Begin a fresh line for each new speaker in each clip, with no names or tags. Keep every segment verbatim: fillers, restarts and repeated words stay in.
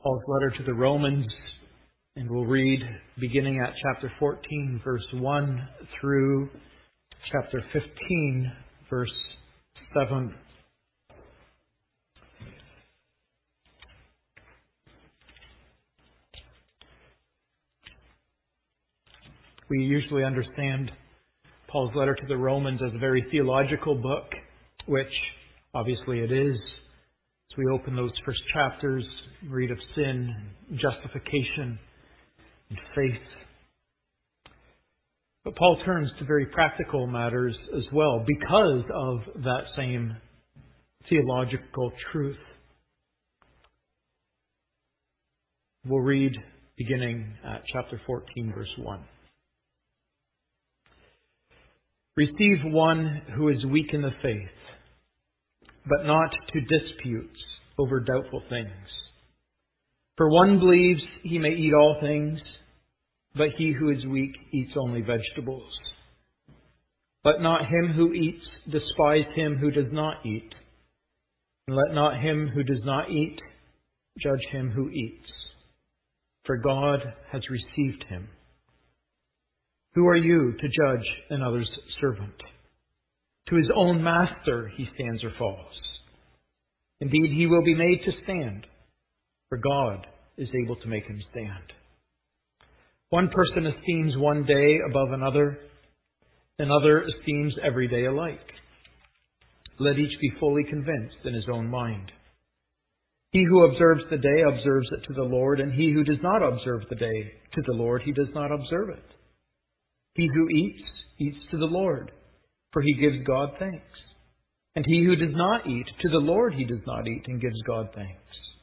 Paul's letter to the Romans, and we'll read beginning at chapter fourteen, verse one through chapter fifteen, verse seven. We usually understand Paul's letter to the Romans as a very theological book, which obviously it is. As we open those first chapters, read of sin, justification, and faith. But Paul turns to very practical matters as well because of that same theological truth. We'll read beginning at chapter fourteen, verse one. Receive one who is weak in the faith, but not to disputes over doubtful things. For one believes he may eat all things, but he who is weak eats only vegetables. Let not him who eats despise him who does not eat, and let not him who does not eat judge him who eats, for God has received him. Who are you to judge another's servant? To his own master he stands or falls. Indeed, he will be made to stand, for God is able to make him stand. One person esteems one day above another, another esteems every day alike. Let each be fully convinced in his own mind. He who observes the day observes it to the Lord, and he who does not observe the day to the Lord, he does not observe it. He who eats, eats to the Lord, for he gives God thanks. And he who does not eat, to the Lord he does not eat, and gives God thanks.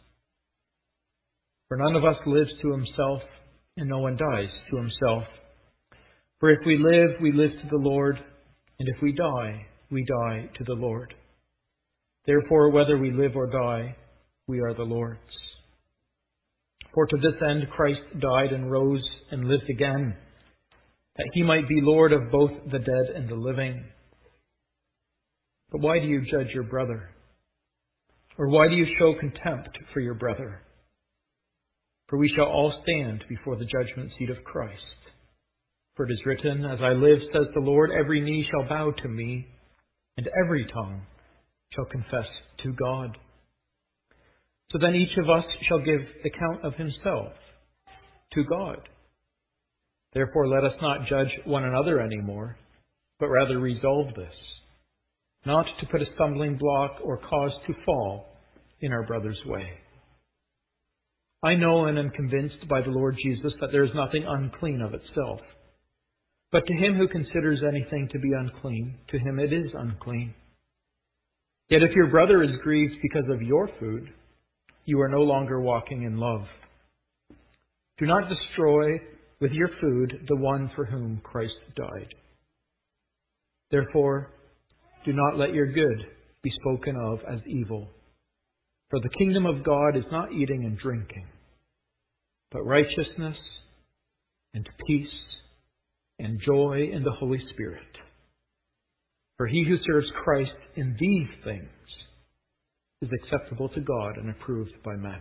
For none of us lives to himself, and no one dies to himself. For if we live, we live to the Lord, and if we die, we die to the Lord. Therefore, whether we live or die, we are the Lord's. For to this end Christ died and rose and lived again, that he might be Lord of both the dead and the living. But why do you judge your brother? Or why do you show contempt for your brother? For we shall all stand before the judgment seat of Christ. For it is written, As I live, says the Lord, every knee shall bow to me, and every tongue shall confess to God. So then each of us shall give account of himself to God. Therefore let us not judge one another anymore, but rather resolve this, not to put a stumbling block or cause to fall in our brother's way. I know and am convinced by the Lord Jesus that there is nothing unclean of itself. But to him who considers anything to be unclean, to him it is unclean. Yet if your brother is grieved because of your food, you are no longer walking in love. Do not destroy with your food the one for whom Christ died. Therefore, do not let your good be spoken of as evil. For the kingdom of God is not eating and drinking, but righteousness and peace and joy in the Holy Spirit. For he who serves Christ in these things is acceptable to God and approved by men.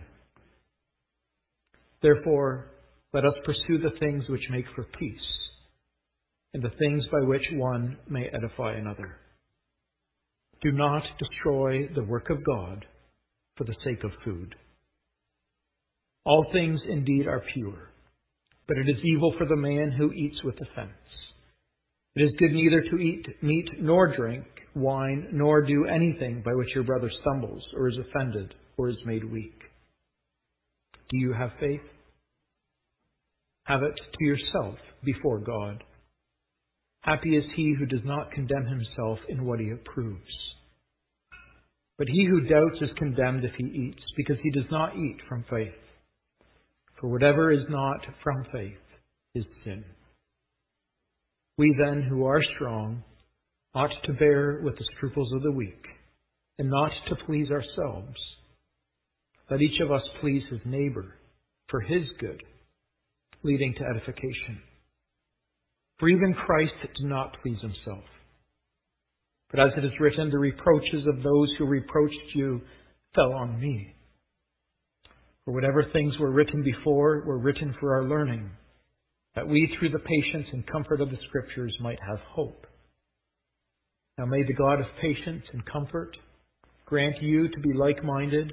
Therefore, let us pursue the things which make for peace, and the things by which one may edify another. Do not destroy the work of God for the sake of food. All things indeed are pure, but it is evil for the man who eats with offense. It is good neither to eat meat nor drink wine, nor do anything by which your brother stumbles or is offended or is made weak. Do you have faith? Have it to yourself before God. Happy is he who does not condemn himself in what he approves. But he who doubts is condemned if he eats, because he does not eat from faith. For whatever is not from faith is sin. We then, who are strong, ought to bear with the scruples of the weak, and not to please ourselves. Let each of us please his neighbor for his good, leading to edification. For even Christ did not please himself. But as it is written, the reproaches of those who reproached you fell on me. For whatever things were written before were written for our learning, that we through the patience and comfort of the Scriptures might have hope. Now may the God of patience and comfort grant you to be like-minded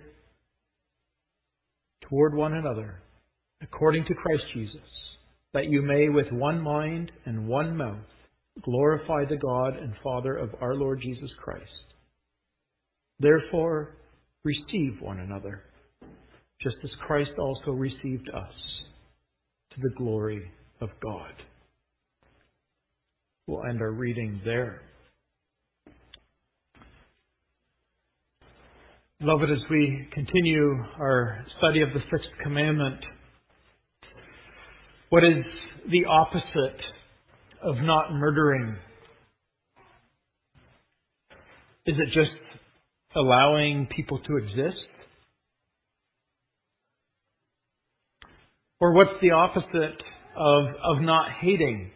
toward one another, according to Christ Jesus, that you may with one mind and one mouth glorify the God and Father of our Lord Jesus Christ. Therefore, receive one another, just as Christ also received us, to the glory of God. We'll end our reading there. Beloved, as we continue our study of the Sixth Commandment, what is the opposite of not murdering? Is it just allowing people to exist? Or what's the opposite of, of not hating?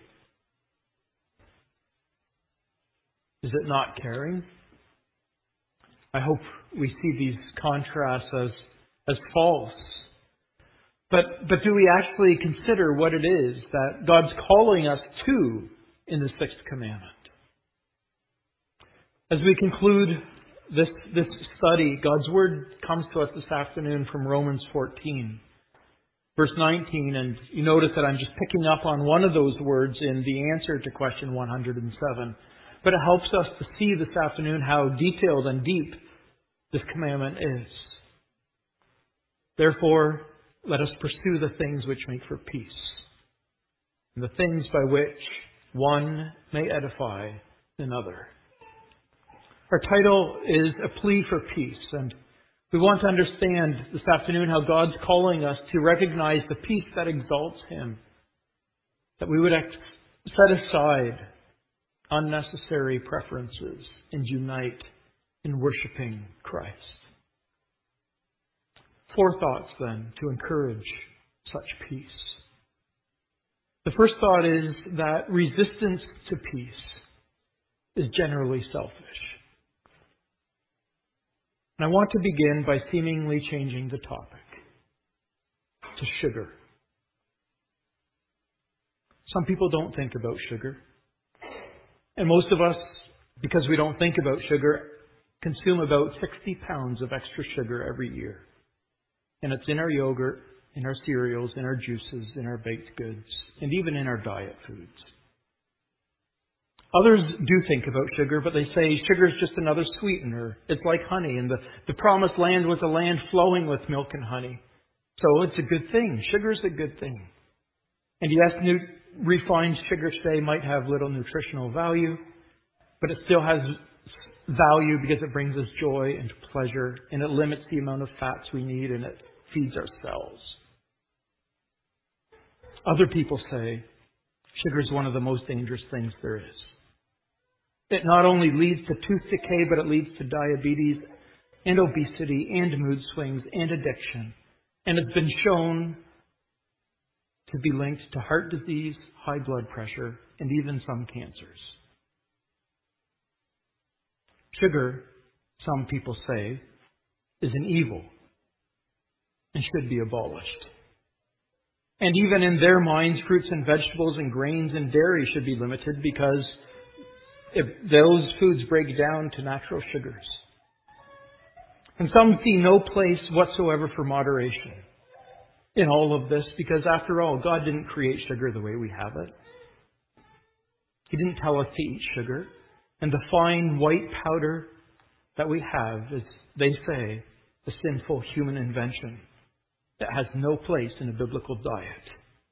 Is it not caring? I hope we see these contrasts as, as false. But, but do we actually consider what it is that God's calling us to in the Sixth Commandment? As we conclude this, this study, God's Word comes to us this afternoon from Romans fourteen, verse nineteen, and you notice that I'm just picking up on one of those words in the answer to question one hundred seven. But it helps us to see this afternoon how detailed and deep this commandment is. Therefore, let us pursue the things which make for peace, and the things by which one may edify another. Our title is A Plea for Peace, and we want to understand this afternoon how God's calling us to recognize the peace that exalts Him, that we would set aside unnecessary preferences and unite in worshiping Christ. Four thoughts then to encourage such peace. The first thought is that resistance to peace is generally selfish. And I want to begin by seemingly changing the topic to sugar. Some people don't think about sugar. And most of us, because we don't think about sugar, consume about sixty pounds of extra sugar every year. And it's in our yogurt, in our cereals, in our juices, in our baked goods, and even in our diet foods. Others do think about sugar, but they say sugar is just another sweetener. It's like honey, and the, the promised land was a land flowing with milk and honey. So it's a good thing. Sugar is a good thing. And yes, new, refined sugar today might have little nutritional value, but it still has value because it brings us joy and pleasure, and it limits the amount of fats we need, and it feeds our cells. Other people say sugar is one of the most dangerous things there is. It not only leads to tooth decay, but it leads to diabetes and obesity and mood swings and addiction. And it's been shown to be linked to heart disease, high blood pressure, and even some cancers. Sugar, some people say, is an evil and should be abolished. And even in their minds, fruits and vegetables and grains and dairy should be limited because if those foods break down to natural sugars. And some see no place whatsoever for moderation in all of this because, after all, God didn't create sugar the way we have it. He didn't tell us to eat sugar. And the fine white powder that we have is, they say, a sinful human invention that has no place in a biblical diet.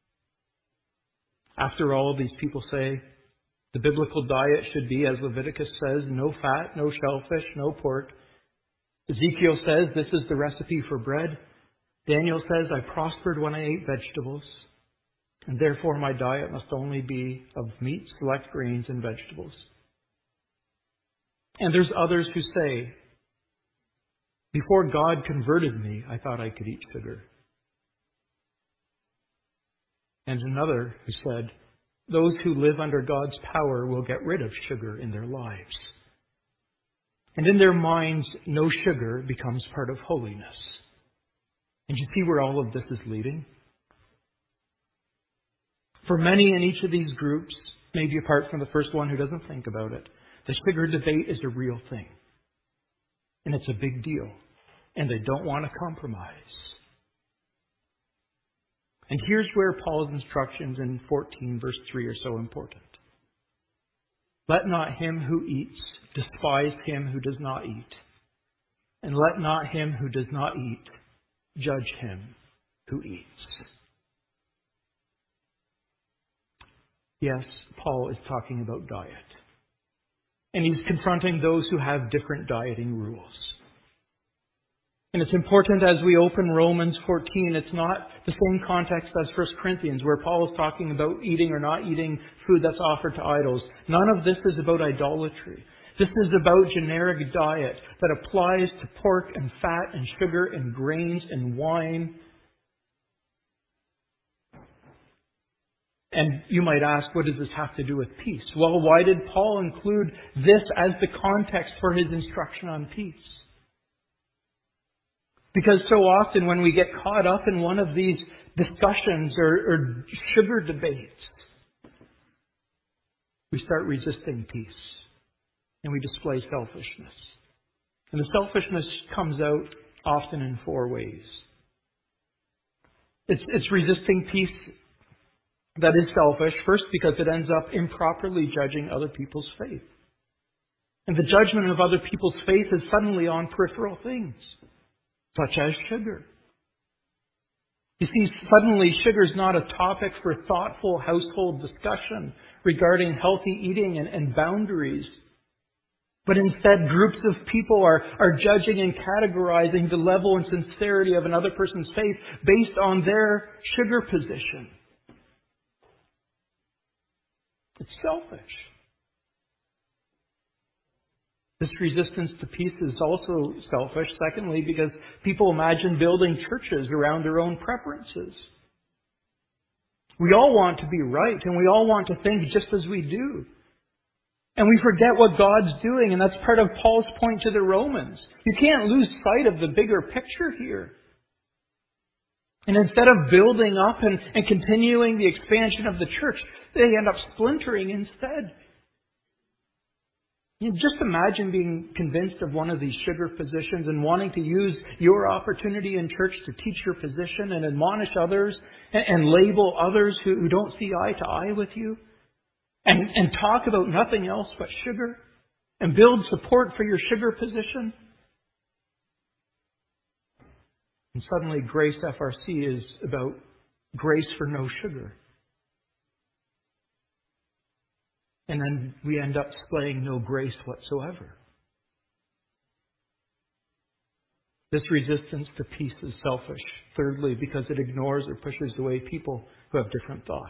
After all, these people say the biblical diet should be, as Leviticus says, no fat, no shellfish, no pork. Ezekiel says this is the recipe for bread. Daniel says I prospered when I ate vegetables, and therefore my diet must only be of meat, select grains, and vegetables. And there's others who say, before God converted me, I thought I could eat sugar. And another who said, those who live under God's power will get rid of sugar in their lives. And in their minds, no sugar becomes part of holiness. And you see where all of this is leading? For many in each of these groups, maybe apart from the first one who doesn't think about it, the sugar debate is a real thing. And it's a big deal. And they don't want to compromise. And here's where Paul's instructions in fourteen verse three are so important. Let not him who eats despise him who does not eat. And let not him who does not eat judge him who eats. Yes, Paul is talking about diet. And he's confronting those who have different dieting rules. And it's important as we open Romans fourteen, it's not the same context as First Corinthians, where Paul is talking about eating or not eating food that's offered to idols. None of this is about idolatry. This is about generic diet that applies to pork and fat and sugar and grains and wine. And you might ask, what does this have to do with peace? Well, why did Paul include this as the context for his instruction on peace? Because so often when we get caught up in one of these discussions or, or sugar debates, we start resisting peace. And we display selfishness. And the selfishness comes out often in four ways. It's, it's resisting peace that is selfish. First, because it ends up improperly judging other people's faith. And the judgment of other people's faith is suddenly on peripheral things, such as sugar. You see, suddenly sugar is not a topic for thoughtful household discussion regarding healthy eating and, and boundaries. But instead, groups of people are, are judging and categorizing the level and sincerity of another person's faith based on their sugar position. It's selfish. This resistance to peace is also selfish, secondly, because people imagine building churches around their own preferences. We all want to be right, and we all want to think just as we do. And we forget what God's doing, and that's part of Paul's point to the Romans. You can't lose sight of the bigger picture here. And instead of building up and, and continuing the expansion of the church, they end up splintering instead. You know, just imagine being convinced of one of these sugar positions and wanting to use your opportunity in church to teach your position and admonish others and, and label others who, who don't see eye to eye with you. And, and talk about nothing else but sugar. And build support for your sugar position. And suddenly Grace F R C is about grace for no sugar. And then we end up displaying no grace whatsoever. This resistance to peace is selfish. Thirdly, because it ignores or pushes away people who have different thoughts.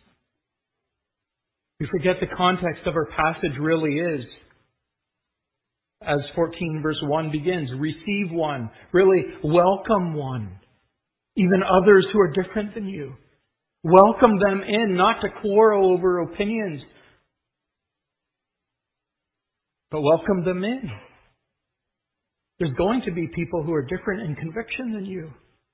We forget the context of our passage really is. As fourteen verse one begins, receive one. Really, welcome one. Even others who are different than you. Welcome them in, not to quarrel over opinions, but welcome them in. There's going to be people who are different in conviction than you.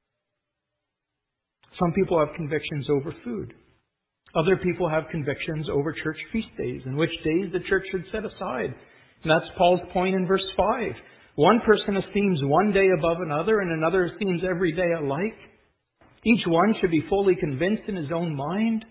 Some people have convictions over food. Other people have convictions over church feast days and which days the church should set aside. And that's Paul's point in verse five. One person esteems one day above another and another esteems every day alike. Each one should be fully convinced in his own mind.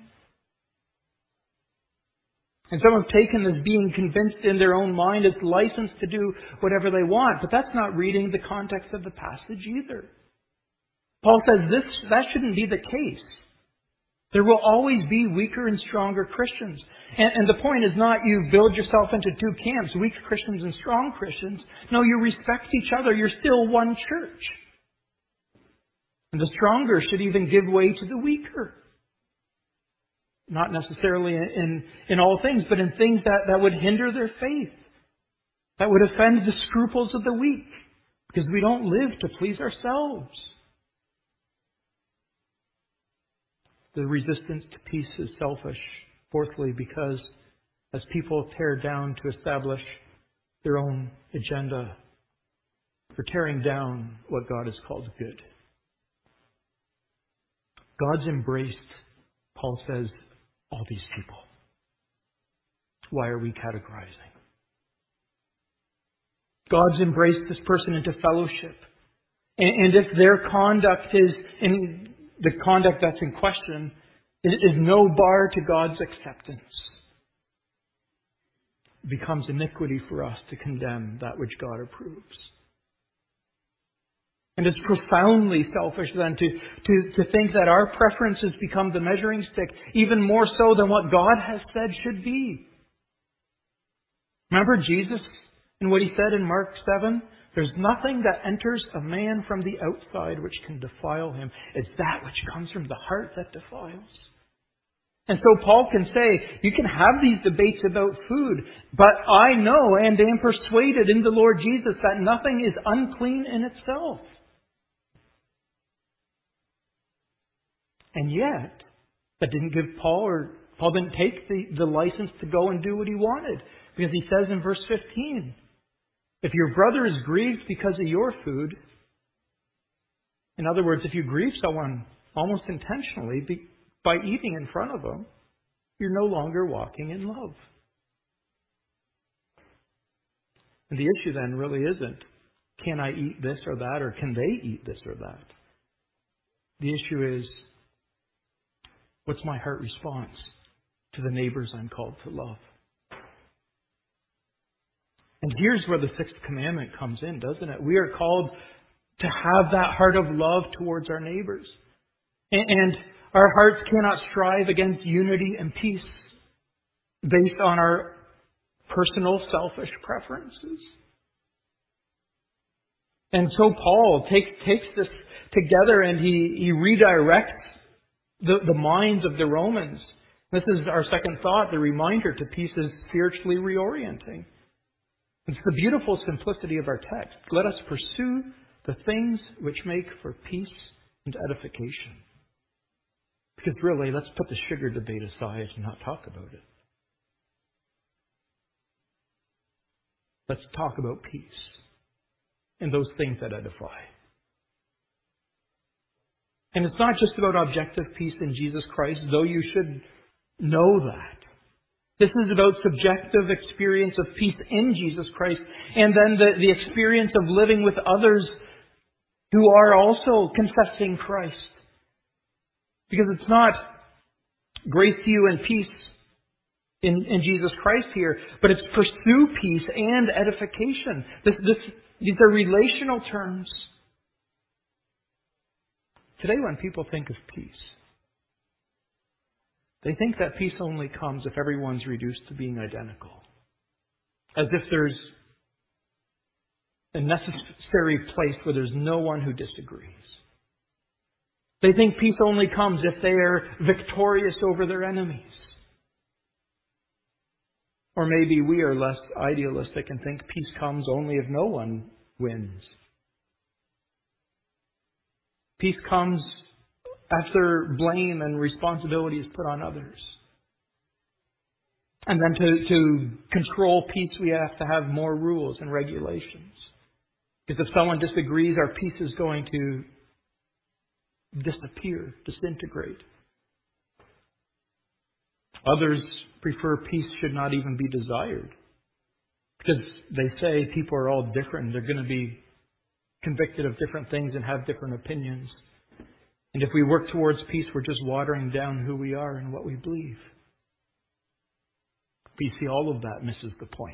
And some have taken this being convinced in their own mind as license to do whatever they want. But that's not reading the context of the passage either. Paul says this that shouldn't be the case. There will always be weaker and stronger Christians. And, and the point is not you build yourself into two camps, weak Christians and strong Christians. No, you respect each other. You're still one church. And the stronger should even give way to the weaker. Not necessarily in, in, in all things, but in things that, that would hinder their faith. That would offend the scruples of the weak. Because we don't live to please ourselves. The resistance to peace is selfish. Fourthly, because as people tear down to establish their own agenda, for tearing down what God has called good. God's embraced, Paul says, all these people. Why are we categorizing? God's embraced this person into fellowship. And if their conduct is, in the conduct that's in question, is no bar to God's acceptance, it becomes iniquity for us to condemn that which God approves. And it's profoundly selfish then to, to, to think that our preferences become the measuring stick, even more so than what God has said should be. Remember Jesus and what He said in Mark seven? There's nothing that enters a man from the outside which can defile him. It's that which comes from the heart that defiles. And so Paul can say, you can have these debates about food, but I know and am persuaded in the Lord Jesus that nothing is unclean in itself. And yet, that didn't give Paul, or Paul didn't take the, the license to go and do what he wanted. Because he says in verse fifteen, if your brother is grieved because of your food, in other words, if you grieve someone almost intentionally by eating in front of them, you're no longer walking in love. And the issue then really isn't, can I eat this or that, or can they eat this or that? The issue is, what's my heart response to the neighbors I'm called to love? And here's where the sixth commandment comes in, doesn't it? We are called to have that heart of love towards our neighbors. And our hearts cannot strive against unity and peace based on our personal selfish preferences. And so Paul takes, takes this together and he, he redirects the, the minds of the Romans. This is our second thought. The reminder to peace is spiritually reorienting. It's the beautiful simplicity of our text. Let us pursue the things which make for peace and edification. Because really, let's put the sugar debate aside and not talk about it. Let's talk about peace and those things that edify. And it's not just about objective peace in Jesus Christ, though you should know that. This is about subjective experience of peace in Jesus Christ, and then the, the experience of living with others who are also confessing Christ. Because it's not grace to you and peace in, in Jesus Christ here, but it's pursue peace and edification. This, this, these are relational terms. Today when people think of peace, they think that peace only comes if everyone's reduced to being identical. As if there's a necessary place where there's no one who disagrees. They think peace only comes if they are victorious over their enemies. Or maybe we are less idealistic and think peace comes only if no one wins. Peace comes after blame and responsibility is put on others. And then to, to control peace, we have to have more rules and regulations. Because if someone disagrees, our peace is going to disappear, disintegrate. Others prefer peace should not even be desired. Because they say people are all different. They're going to be convicted of different things and have different opinions. And if we work towards peace, we're just watering down who we are and what we believe. But you see, all of that misses the point.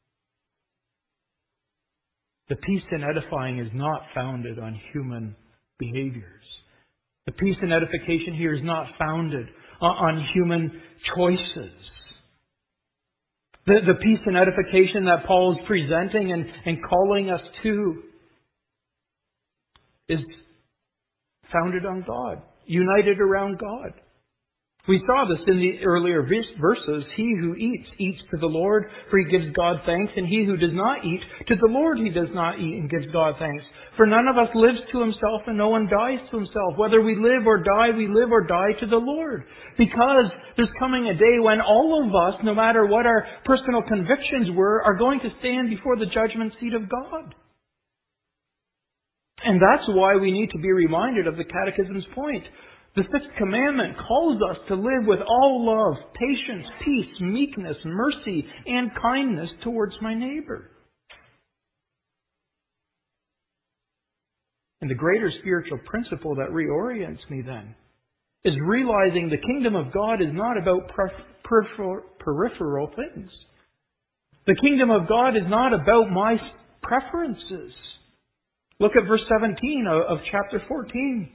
The peace in edifying is not founded on human behaviors. The peace and edification here is not founded on human choices. The, the peace and edification that Paul is presenting and, and calling us to is founded on God, united around God. We saw this in the earlier verses. He who eats, eats to the Lord, for he gives God thanks, and he who does not eat, to the Lord he does not eat and gives God thanks. For none of us lives to himself, and no one dies to himself. Whether we live or die, we live or die to the Lord. Because there's coming a day when all of us, no matter what our personal convictions were, are going to stand before the judgment seat of God. And that's why we need to be reminded of the Catechism's point. The sixth commandment calls us to live with all love, patience, peace, meekness, mercy, and kindness towards my neighbor. And the greater spiritual principle that reorients me then is realizing the kingdom of God is not about peripheral, peripheral things. The kingdom of God is not about my preferences. Look at verse seventeen of chapter fourteen.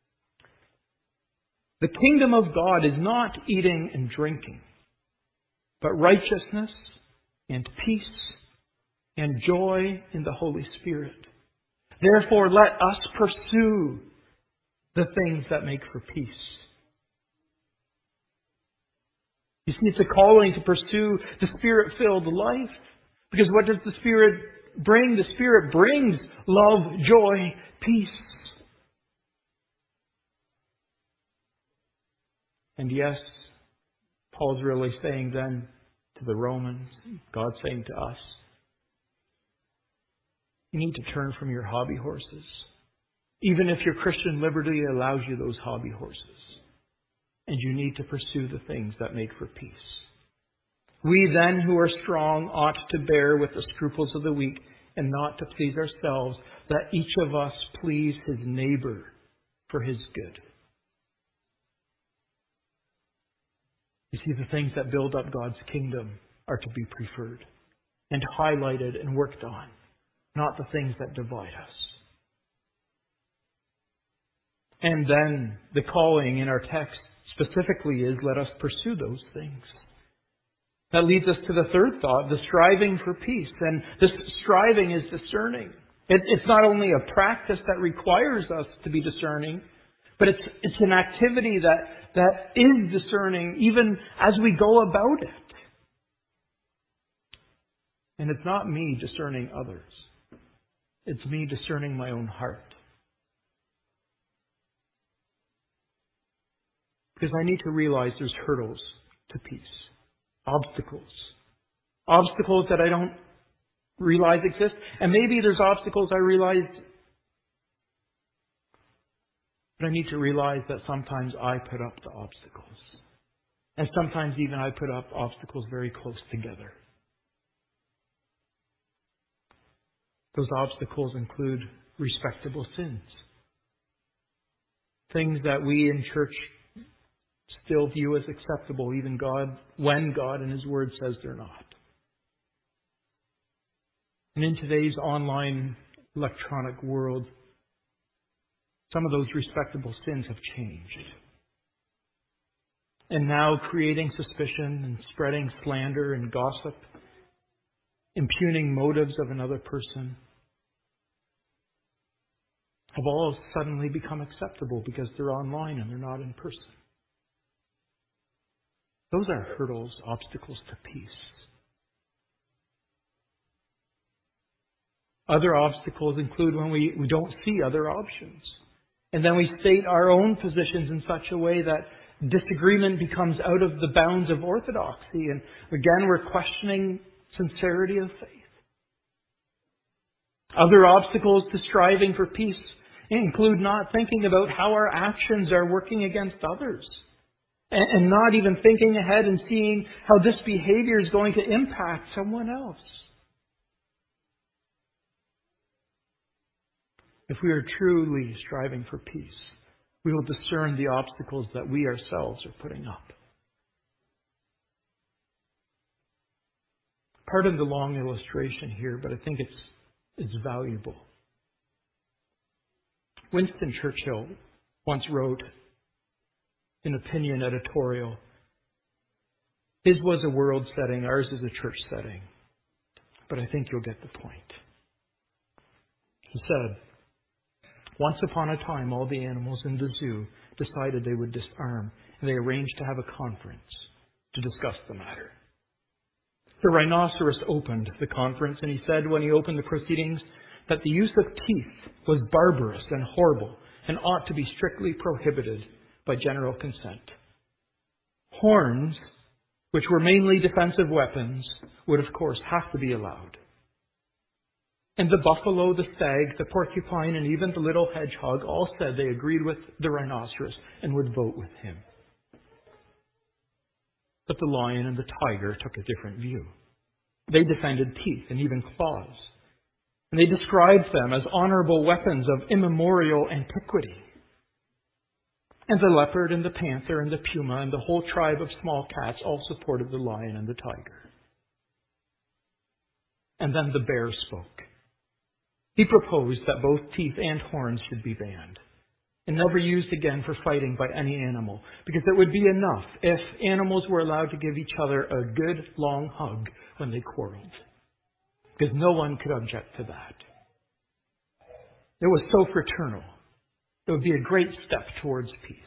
The kingdom of God is not eating and drinking, but righteousness and peace and joy in the Holy Spirit. Therefore, let us pursue the things that make for peace. You see, it's a calling to pursue the Spirit-filled life. Because what does the Spirit bring? The Spirit brings love, joy, peace. And yes, Paul's really saying then to the Romans, God's saying to us, you need to turn from your hobby horses. Even if your Christian liberty allows you those hobby horses. And you need to pursue the things that make for peace. We then who are strong ought to bear with the scruples of the weak and not to please ourselves. Let each of us please his neighbor for his good. You see, the things that build up God's kingdom are to be preferred and highlighted and worked on, not the things that divide us. And then the calling in our text specifically is, let us pursue those things. That leads us to the third thought, the striving for peace. And this striving is discerning. It, it's not only a practice that requires us to be discerning, but it's, it's an activity that, that is discerning even as we go about it. And it's not me discerning others. It's me discerning my own heart. Because I need to realize there's hurdles to peace. Obstacles. Obstacles that I don't realize exist. And maybe there's obstacles I realize. But I need to realize that sometimes I put up the obstacles. And sometimes even I put up obstacles very close together. Those obstacles include respectable sins. Things that we in church still view as acceptable, even God, when God in His Word says they're not. And in today's online electronic world, some of those respectable sins have changed. And now creating suspicion and spreading slander and gossip, impugning motives of another person, have all suddenly become acceptable because they're online and they're not in person. Those are hurdles, obstacles to peace. Other obstacles include when we, we don't see other options. And then we state our own positions in such a way that disagreement becomes out of the bounds of orthodoxy. And again, we're questioning sincerity of faith. Other obstacles to striving for peace include not thinking about how our actions are working against others. And not even thinking ahead and seeing how this behavior is going to impact someone else. If we are truly striving for peace, we will discern the obstacles that we ourselves are putting up. Part of the long illustration here, but I think it's, it's valuable. Winston Churchill once wrote an opinion editorial. His was a world setting, ours is a church setting. But I think you'll get the point. He said, once upon a time, all the animals in the zoo decided they would disarm, and they arranged to have a conference to discuss the matter. The rhinoceros opened the conference, and he said when he opened the proceedings that the use of teeth was barbarous and horrible and ought to be strictly prohibited by general consent. Horns, which were mainly defensive weapons, would of course have to be allowed. And the buffalo, the stag, the porcupine, and even the little hedgehog all said they agreed with the rhinoceros and would vote with him. But the lion and the tiger took a different view. They defended teeth and even claws. And they described them as honorable weapons of immemorial antiquity. And the leopard and the panther and the puma and the whole tribe of small cats all supported the lion and the tiger. And then the bear spoke. He proposed that both teeth and horns should be banned and never used again for fighting by any animal, because it would be enough if animals were allowed to give each other a good long hug when they quarreled, because no one could object to that. It was so fraternal. It would be a great step towards peace.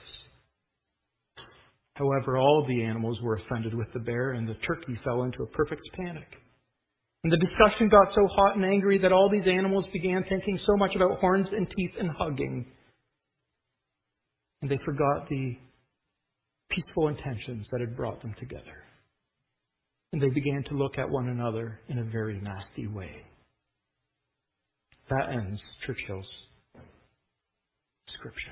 However, all the animals were offended with the bear, and the turkey fell into a perfect panic. And the discussion got so hot and angry that all these animals began thinking so much about horns and teeth and hugging. And they forgot the peaceful intentions that had brought them together. And they began to look at one another in a very nasty way. That ends Churchill's description.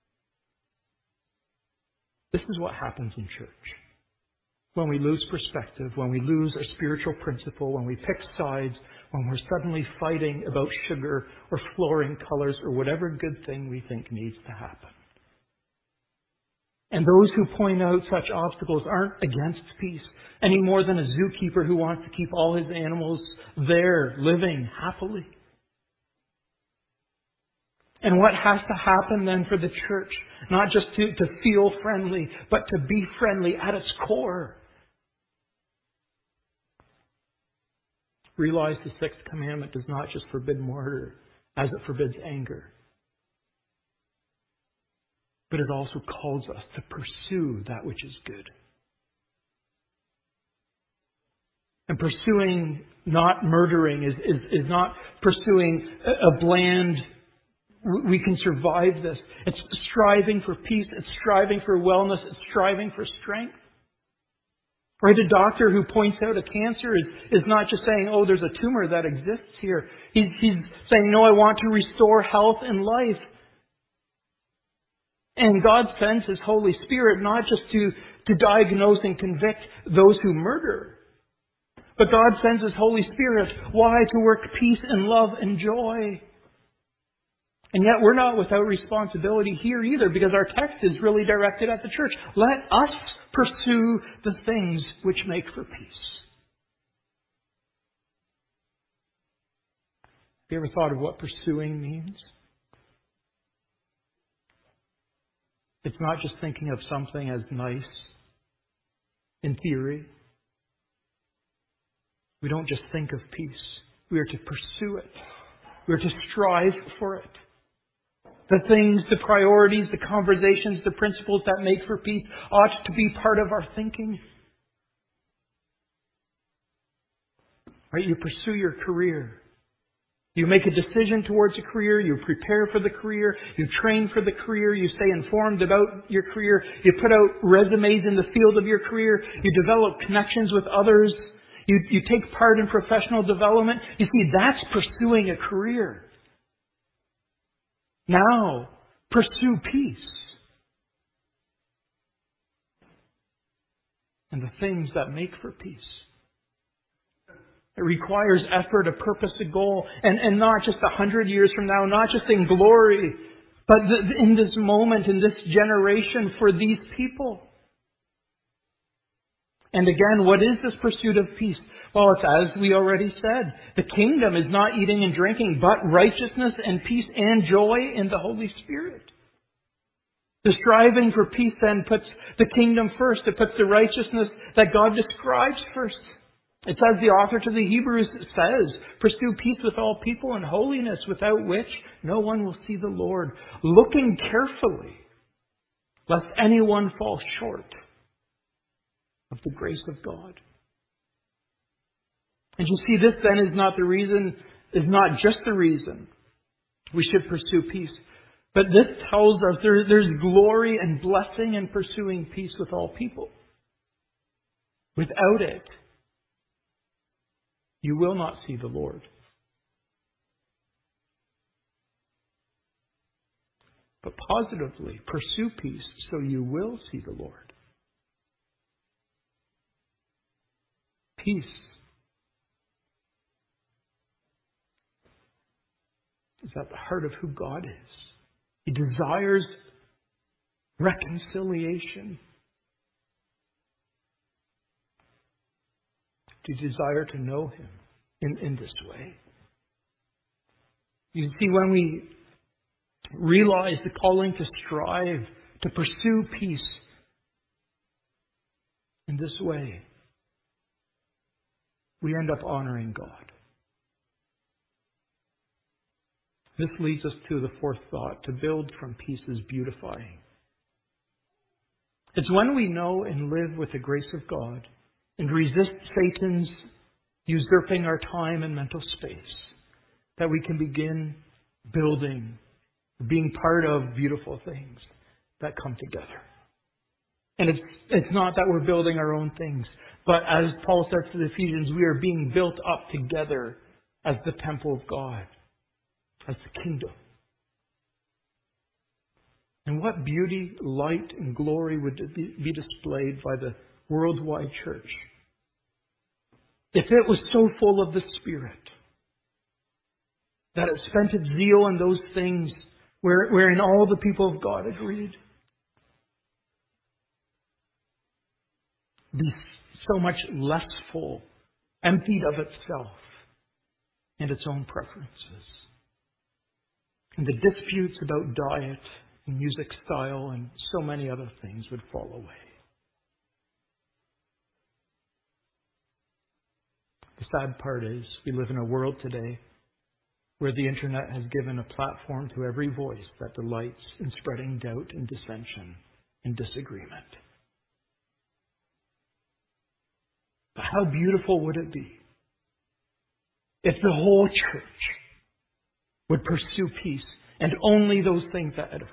This is what happens in church. When we lose perspective, when we lose our spiritual principle, when we pick sides, when we're suddenly fighting about sugar or flooring colors or whatever good thing we think needs to happen. And those who point out such obstacles aren't against peace any more than a zookeeper who wants to keep all his animals there, living happily. And what has to happen then for the church, not just to, to feel friendly, but to be friendly at its core. Realize the sixth commandment does not just forbid murder, as it forbids anger. But it also calls us to pursue that which is good. And pursuing not murdering is, is, is not pursuing a, a bland, we can survive this. It's striving for peace. It's striving for wellness. It's striving for strength. Right? A doctor who points out a cancer is, is not just saying, oh, there's a tumor that exists here. He's, he's saying, no, I want to restore health and life. And God sends His Holy Spirit not just to, to diagnose and convict those who murder, but God sends His Holy Spirit. Why? To work peace and love and joy. And yet we're not without responsibility here either, because our text is really directed at the church. Let us pursue the things which make for peace. Have you ever thought of what pursuing means? It's not just thinking of something as nice in theory. We don't just think of peace. We are to pursue it. We are to strive for it. The things, the priorities, the conversations, the principles that make for peace ought to be part of our thinking. Right? You pursue your career. You make a decision towards a career. You prepare for the career. You train for the career. You stay informed about your career. You put out resumes in the field of your career. You develop connections with others. You, you take part in professional development. You see, that's pursuing a career. Now, pursue peace. And the things that make for peace. It requires effort, a purpose, a goal, and, and not just a hundred years from now, not just in glory, but th- in this moment, in this generation, for these people. And again, what is this pursuit of peace? Well, it's as we already said. The kingdom is not eating and drinking, but righteousness and peace and joy in the Holy Spirit. The striving for peace then puts the kingdom first. It puts the righteousness that God describes first. It's as the author to the Hebrews says, pursue peace with all people and holiness, without which no one will see the Lord. Looking carefully, lest anyone fall short of the grace of God. And you see, this then is not the reason, is not just the reason we should pursue peace. But this tells us there, there's glory and blessing in pursuing peace with all people. Without it, you will not see the Lord. but positively. Pursue peace so you will see the Lord. Peace is at the heart of who God is. He desires reconciliation. To desire to know Him in, in this way. You see, when we realize the calling to strive, to pursue peace in this way, we end up honoring God. This leads us to the fourth thought. To build from peace is beautifying. It's when we know and live with the grace of God and resist Satan's usurping our time and mental space that we can begin building, being part of beautiful things that come together. And it's, it's not that we're building our own things, but as Paul says to the Ephesians, we are being built up together as the temple of God, as the kingdom. And what beauty, light, and glory would be displayed by the worldwide church if it was so full of the Spirit that it spent its zeal in those things where, wherein all the people of God agreed. Be so much less full, emptied of itself and its own preferences. And the disputes about diet and music style and so many other things would fall away. The sad part is we live in a world today where the internet has given a platform to every voice that delights in spreading doubt and dissension and disagreement. But how beautiful would it be if the whole church would pursue peace and only those things that edify?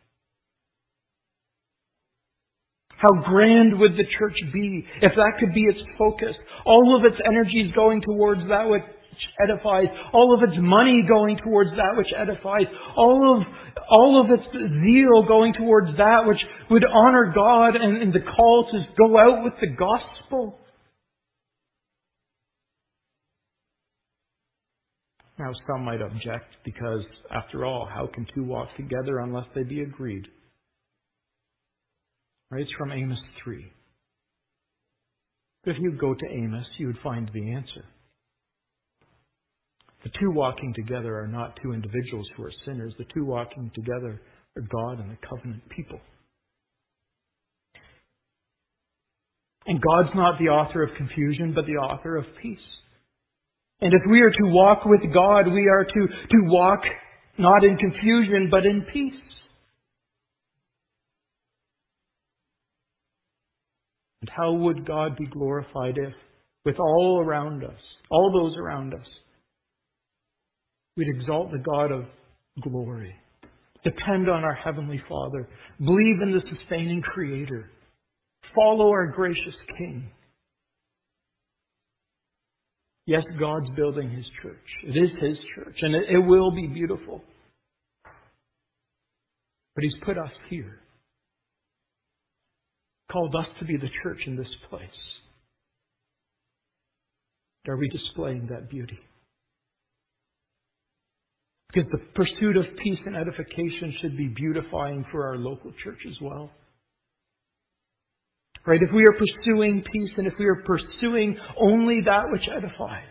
How grand would the church be if that could be its focus? All of its energies going towards that which edifies, all of its money going towards that which edifies, all of all of its zeal going towards that which would honor God and, and the call to go out with the gospel. Now some might object because, after all, how can two walk together unless they be agreed? Right? It's from Amos three. But if you go to Amos, you would find the answer. The two walking together are not two individuals who are sinners. The two walking together are God and the covenant people. And God's not the author of confusion, but the author of peace. And if we are to walk with God, we are to, to walk not in confusion, but in peace. And how would God be glorified if, with all around us, all those around us, we'd exalt the God of glory, depend on our Heavenly Father, believe in the sustaining Creator, follow our gracious King. Yes, God's building His church. It is His church, and it, it will be beautiful. But He's put us here, called us to be the church in this place. Are we displaying that beauty? Because the pursuit of peace and edification should be beautifying for our local church as well. Right? If we are pursuing peace and if we are pursuing only that which edifies,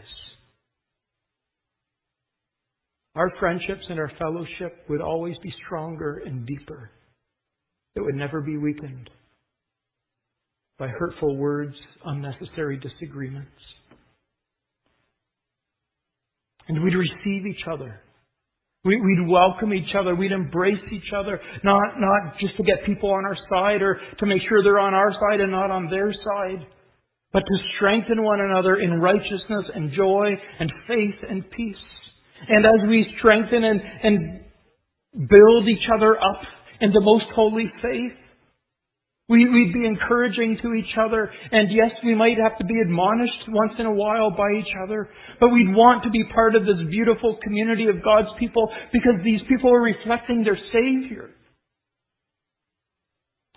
our friendships and our fellowship would always be stronger and deeper. It would never be weakened by hurtful words, unnecessary disagreements. And we'd receive each other. We, we'd welcome each other. We'd embrace each other. Not, not just to get people on our side or to make sure they're on our side and not on their side, but to strengthen one another in righteousness and joy and faith and peace. And as we strengthen and, and build each other up in the most holy faith, We, we'd be encouraging to each other. And yes, we might have to be admonished once in a while by each other. But we'd want to be part of this beautiful community of God's people because these people are reflecting their Savior.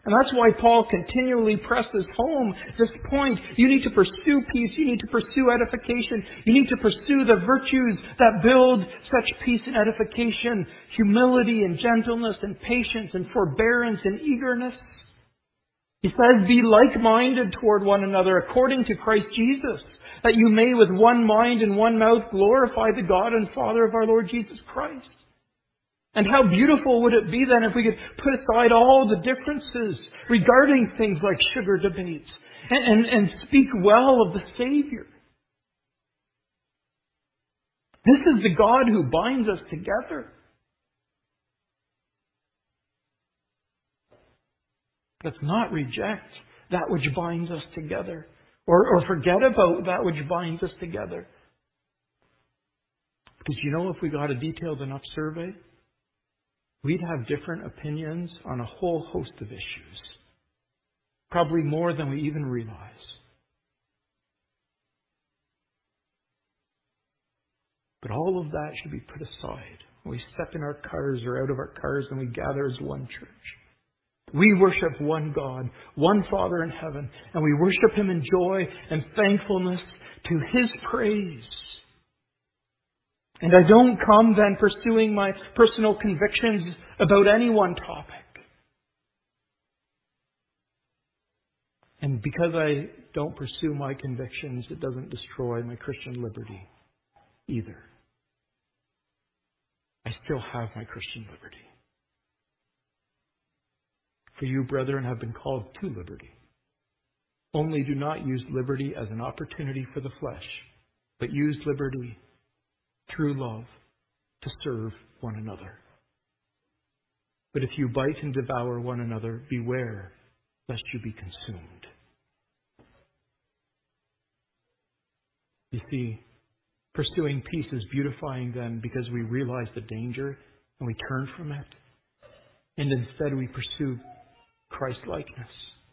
And that's why Paul continually presses home this point. You need to pursue peace. You need to pursue edification. You need to pursue the virtues that build such peace and edification. Humility and gentleness and patience and forbearance and eagerness. He says, be like-minded toward one another according to Christ Jesus, that you may with one mind and one mouth glorify the God and Father of our Lord Jesus Christ. And how beautiful would it be then if we could put aside all the differences regarding things like sugar debates and, and, and speak well of the Savior. This is the God who binds us together. Let's not reject that which binds us together, or, or forget about that which binds us together. Because you know, if we got a detailed enough survey, we'd have different opinions on a whole host of issues. Probably more than we even realize. But all of that should be put aside when we step in our cars or out of our cars and we gather as one church. We worship one God, one Father in heaven, and we worship Him in joy and thankfulness to His praise. And I don't come then pursuing my personal convictions about any one topic. And because I don't pursue my convictions, it doesn't destroy my Christian liberty either. I still have my Christian liberty. For you, brethren, have been called to liberty. Only do not use liberty as an opportunity for the flesh, but use liberty through love to serve one another. But if you bite and devour one another, beware lest you be consumed. You see, pursuing peace is beautifying then because we realize the danger and we turn from it. And instead we pursue Christ-likeness.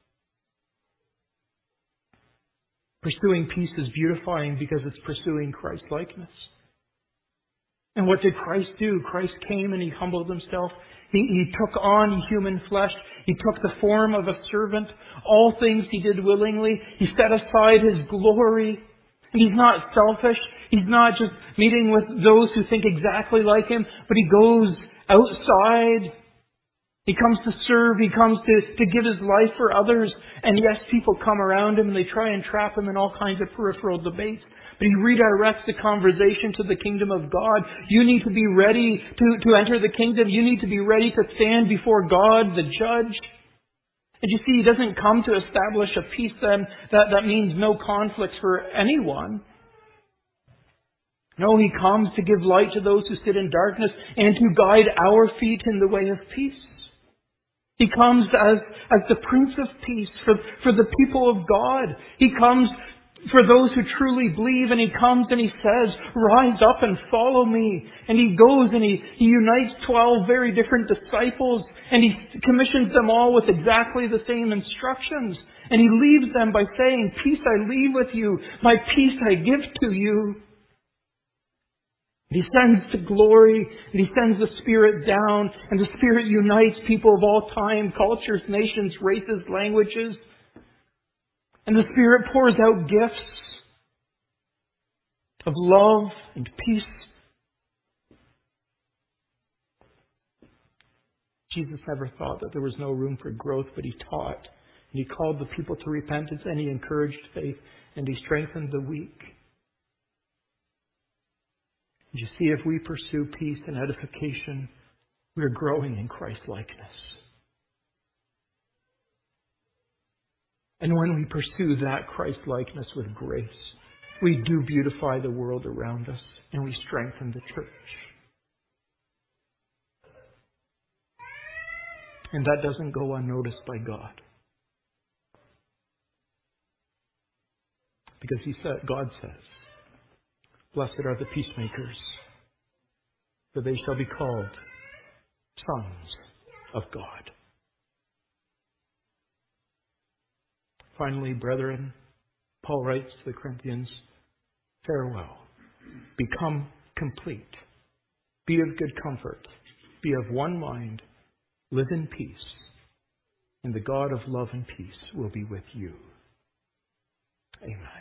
Pursuing peace is beautifying because it's pursuing Christ-likeness. And what did Christ do? Christ came and He humbled Himself. He, he took on human flesh. He took the form of a servant. All things He did willingly. He set aside His glory. And He's not selfish. He's not just meeting with those who think exactly like Him, but He goes outside. He comes to serve. He comes to, to give His life for others. And yes, people come around Him and they try and trap Him in all kinds of peripheral debates. But He redirects the conversation to the kingdom of God. You need to be ready to, to enter the kingdom. You need to be ready to stand before God, the judge. And you see, He doesn't come to establish a peace then that, that means no conflicts for anyone. No, He comes to give light to those who sit in darkness and to guide our feet in the way of peace. He comes as, as the Prince of Peace for, for the people of God. He comes for those who truly believe, and He comes and He says, rise up and follow me. And He goes and He, he unites twelve very different disciples, and He commissions them all with exactly the same instructions. And He leaves them by saying, peace I leave with you, my peace I give to you. He sends the glory, and He sends the Spirit down, and the Spirit unites people of all time, cultures, nations, races, languages. And the Spirit pours out gifts of love and peace. Jesus never thought that there was no room for growth, but He taught. And He called the people to repentance, and He encouraged faith, and He strengthened the weak. You see, if we pursue peace and edification, we are growing in Christ-likeness. And when we pursue that Christ-likeness with grace, we do beautify the world around us, and we strengthen the church. And that doesn't go unnoticed by God. Because He said, God says, blessed are the peacemakers, for they shall be called sons of God. Finally, brethren, Paul writes to the Corinthians, farewell. Become complete. Be of good comfort. Be of one mind. Live in peace. and the God of love and peace will be with you. Amen.